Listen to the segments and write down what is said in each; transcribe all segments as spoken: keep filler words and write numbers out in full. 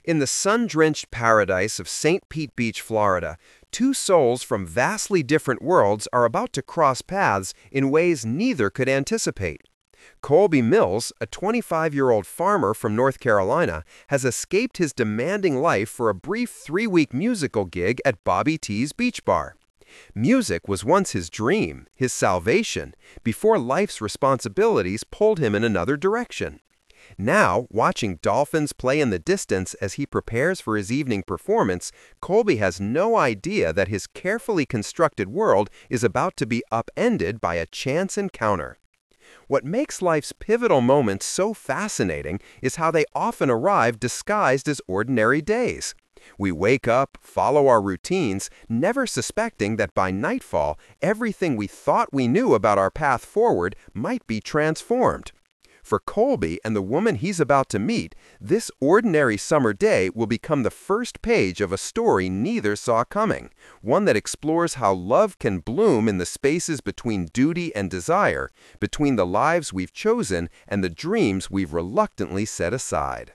In the sun-drenched paradise of Saint Pete Beach, Florida, two souls from vastly different worlds are about to cross paths in ways neither could anticipate. Colby Mills, a twenty-five-year-old farmer from North Carolina, has escaped his demanding life for a brief three-week musical gig at Bobby T's Beach Bar. Music was once his dream, his salvation, before life's responsibilities pulled him in another direction. Now, watching dolphins play in the distance as he prepares for his evening performance, Colby has no idea that his carefully constructed world is about to be upended by a chance encounter. What makes life's pivotal moments so fascinating is how they often arrive disguised as ordinary days. We wake up, follow our routines, never suspecting that by nightfall, everything we thought we knew about our path forward might be transformed. For Colby and the woman he's about to meet, this ordinary summer day will become the first page of a story neither saw coming, one that explores how love can bloom in the spaces between duty and desire, between the lives we've chosen and the dreams we've reluctantly set aside.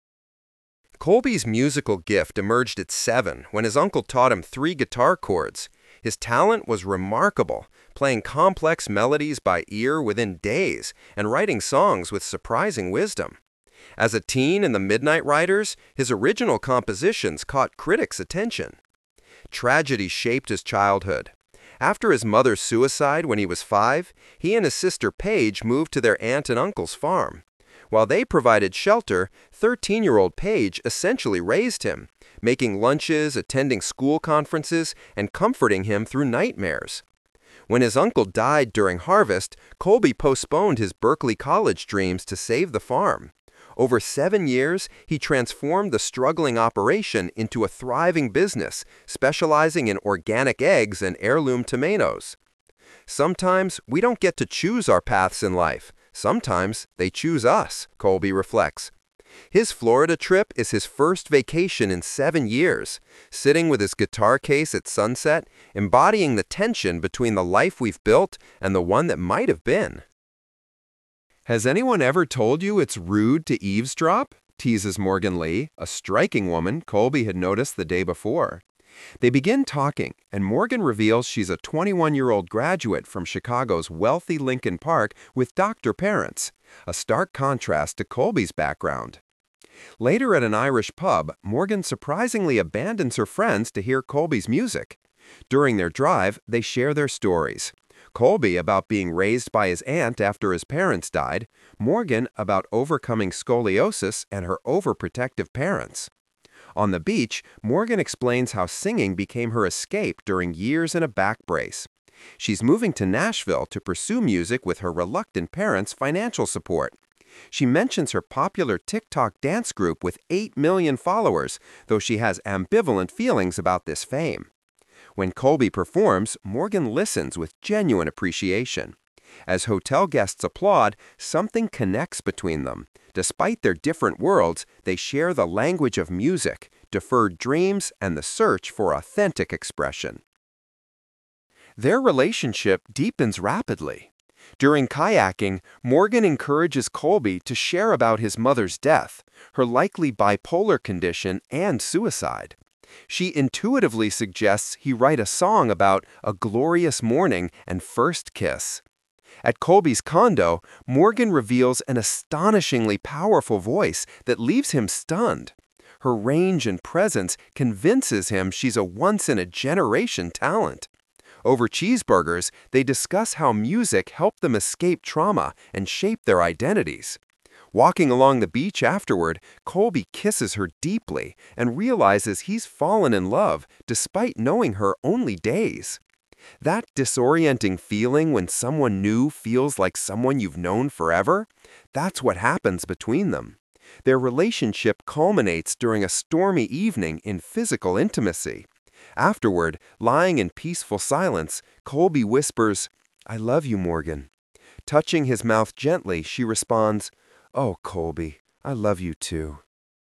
Colby's musical gift emerged at seven when his uncle taught him three guitar chords. His talent was remarkable, playing complex melodies by ear within days and writing songs with surprising wisdom. As a teen in the Midnight Riders, his original compositions caught critics' attention. Tragedy shaped his childhood. After his mother's suicide when he was five, he and his sister Paige moved to their aunt and uncle's farm. While they provided shelter, thirteen-year-old Paige essentially raised him, making lunches, attending school conferences, and comforting him through nightmares. When his uncle died during harvest, Colby postponed his Berkeley College dreams to save the farm. Over seven years, he transformed the struggling operation into a thriving business, specializing in organic eggs and heirloom tomatoes. Sometimes we don't get to choose our paths in life. Sometimes they choose us, Colby reflects. His Florida trip is his first vacation in seven years, sitting with his guitar case at sunset, embodying the tension between the life we've built and the one that might have been. Has anyone ever told you it's rude to eavesdrop? Teases Morgan Lee, a striking woman Colby had noticed the day before. They begin talking, and Morgan reveals she's a twenty-one-year-old graduate from Chicago's wealthy Lincoln Park with doctor parents, a stark contrast to Colby's background. Later at an Irish pub, Morgan surprisingly abandons her friends to hear Colby's music. During their drive, they share their stories. Colby about being raised by his aunt after his parents died, Morgan about overcoming scoliosis and her overprotective parents. On the beach, Morgan explains how singing became her escape during years in a back brace. She's moving to Nashville to pursue music with her reluctant parents' financial support. She mentions her popular TikTok dance group with eight million followers, though she has ambivalent feelings about this fame. When Colby performs, Morgan listens with genuine appreciation. As hotel guests applaud, something connects between them. Despite their different worlds, they share the language of music, deferred dreams, and the search for authentic expression. Their relationship deepens rapidly. During kayaking, Morgan encourages Colby to share about his mother's death, her likely bipolar condition, and suicide. She intuitively suggests he write a song about a glorious morning and first kiss. At Colby's condo, Morgan reveals an astonishingly powerful voice that leaves him stunned. Her range and presence convinces him she's a once-in-a-generation talent. Over cheeseburgers, they discuss how music helped them escape trauma and shape their identities. Walking along the beach afterward, Colby kisses her deeply and realizes he's fallen in love despite knowing her only days. That disorienting feeling when someone new feels like someone you've known forever, that's what happens between them. Their relationship culminates during a stormy evening in physical intimacy. Afterward, lying in peaceful silence, Colby whispers, "I love you, Morgan." Touching his mouth gently, she responds, "Oh, Colby, I love you too."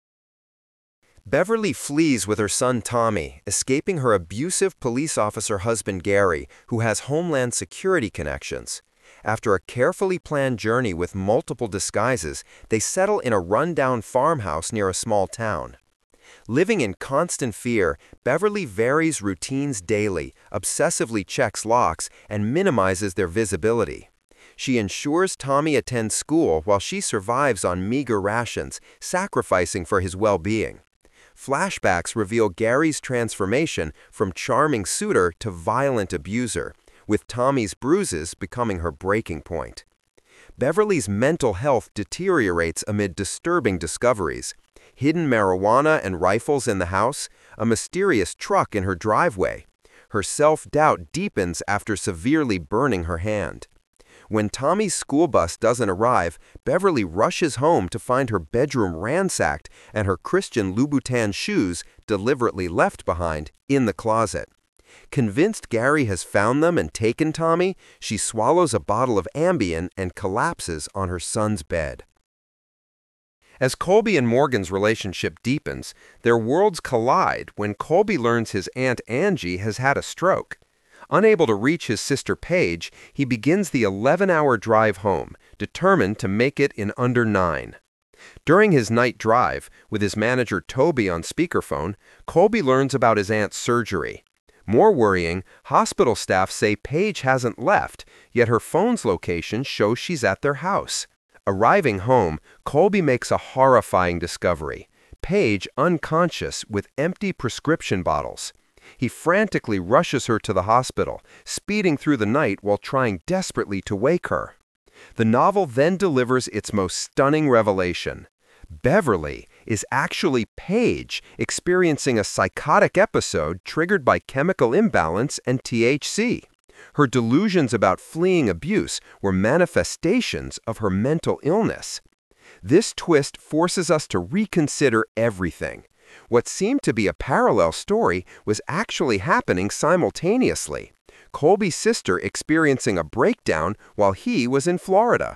Beverly flees with her son Tommy, escaping her abusive police officer husband Gary, who has Homeland Security connections. After a carefully planned journey with multiple disguises, they settle in a rundown farmhouse near a small town. Living in constant fear, Beverly varies routines daily, obsessively checks locks, and minimizes their visibility. She ensures Tommy attends school while she survives on meager rations, sacrificing for his well-being. Flashbacks reveal Gary's transformation from charming suitor to violent abuser, with Tommy's bruises becoming her breaking point. Beverly's mental health deteriorates amid disturbing discoveries: hidden marijuana and rifles in the house, a mysterious truck in her driveway. Her self-doubt deepens after severely burning her hand. When Tommy's school bus doesn't arrive, Beverly rushes home to find her bedroom ransacked and her Christian Louboutin shoes, deliberately left behind, in the closet. Convinced Gary has found them and taken Tommy, she swallows a bottle of Ambien and collapses on her son's bed. As Colby and Morgan's relationship deepens, their worlds collide when Colby learns his Aunt Angie has had a stroke. Unable to reach his sister Paige, he begins the eleven-hour drive home, determined to make it in under nine. During his night drive, with his manager Toby on speakerphone, Colby learns about his aunt's surgery. More worrying, hospital staff say Paige hasn't left, yet her phone's location shows she's at their house. Arriving home, Colby makes a horrifying discovery: Paige unconscious with empty prescription bottles. He frantically rushes her to the hospital, speeding through the night while trying desperately to wake her. The novel then delivers its most stunning revelation. Beverly is actually Paige experiencing a psychotic episode triggered by chemical imbalance and T H C. Her delusions about fleeing abuse were manifestations of her mental illness. This twist forces us to reconsider everything. What seemed to be a parallel story was actually happening simultaneously. Colby's sister experiencing a breakdown while he was in Florida.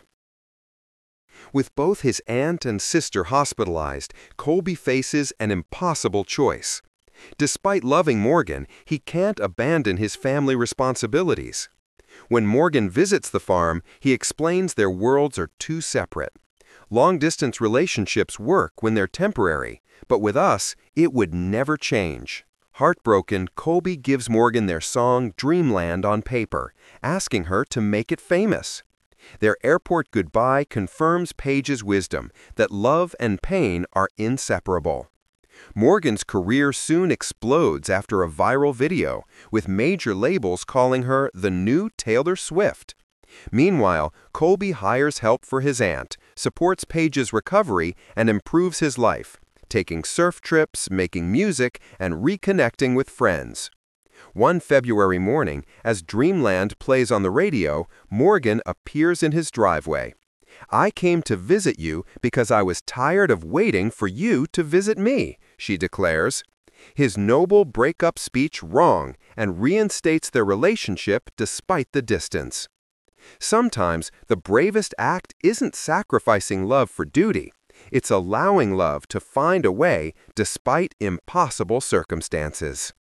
With both his aunt and sister hospitalized, Colby faces an impossible choice. Despite loving Morgan, he can't abandon his family responsibilities. When Morgan visits the farm, he explains their worlds are too separate. Long-distance relationships work when they're temporary, but with us, it would never change. Heartbroken, Colby gives Morgan their song Dreamland on paper, asking her to make it famous. Their airport goodbye confirms Paige's wisdom that love and pain are inseparable. Morgan's career soon explodes after a viral video, with major labels calling her the new Taylor Swift. Meanwhile, Colby hires help for his aunt, supports Paige's recovery, and improves his life, taking surf trips, making music, and reconnecting with friends. One February morning, as Dreamland plays on the radio, Morgan appears in his driveway. "I came to visit you because I was tired of waiting for you to visit me," she declares. His noble breakup speech wrong and reinstates their relationship despite the distance. Sometimes the bravest act isn't sacrificing love for duty. It's allowing love to find a way despite impossible circumstances.